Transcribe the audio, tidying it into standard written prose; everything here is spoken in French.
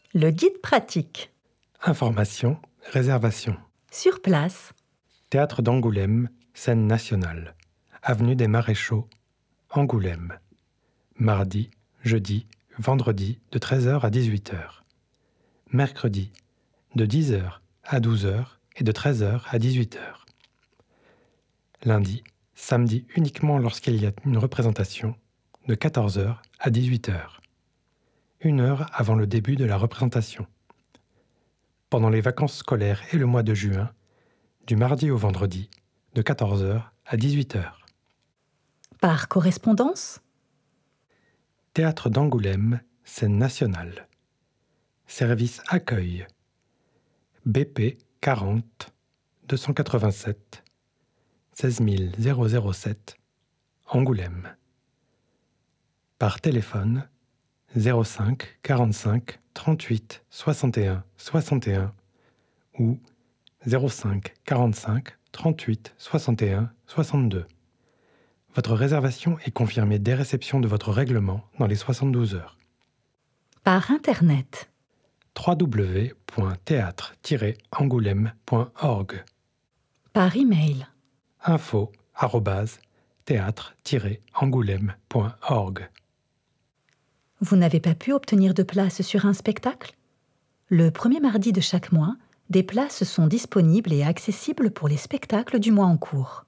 Le guide pratique. Information, réservation. Sur place. Théâtre d'Angoulême, scène nationale. Avenue des Maréchaux, Angoulême. Mardi, jeudi, vendredi de 13h à 18h. Mercredi, de 10h à 12h et de 13h à 18h. Lundi, samedi uniquement lorsqu'il y a une représentation, de 14h à 18h. 1 heure avant le début de la représentation. Pendant les vacances scolaires et le mois de juin, du mardi au vendredi, de 14h à 18h. Par correspondance. Théâtre d'Angoulême, scène nationale. Service accueil. BP 40 287 16 007 Angoulême. Par téléphone 05 45 38 61 61 ou 05 45 38 61 62. Votre réservation est confirmée dès réception de votre règlement dans les 72 heures. Par Internet. www.théâtre-angoulême.org. Par email. info@théâtre-angoulême.org. Vous n'avez pas pu obtenir de place sur un spectacle ? Le premier mardi de chaque mois, des places sont disponibles et accessibles pour les spectacles du mois en cours.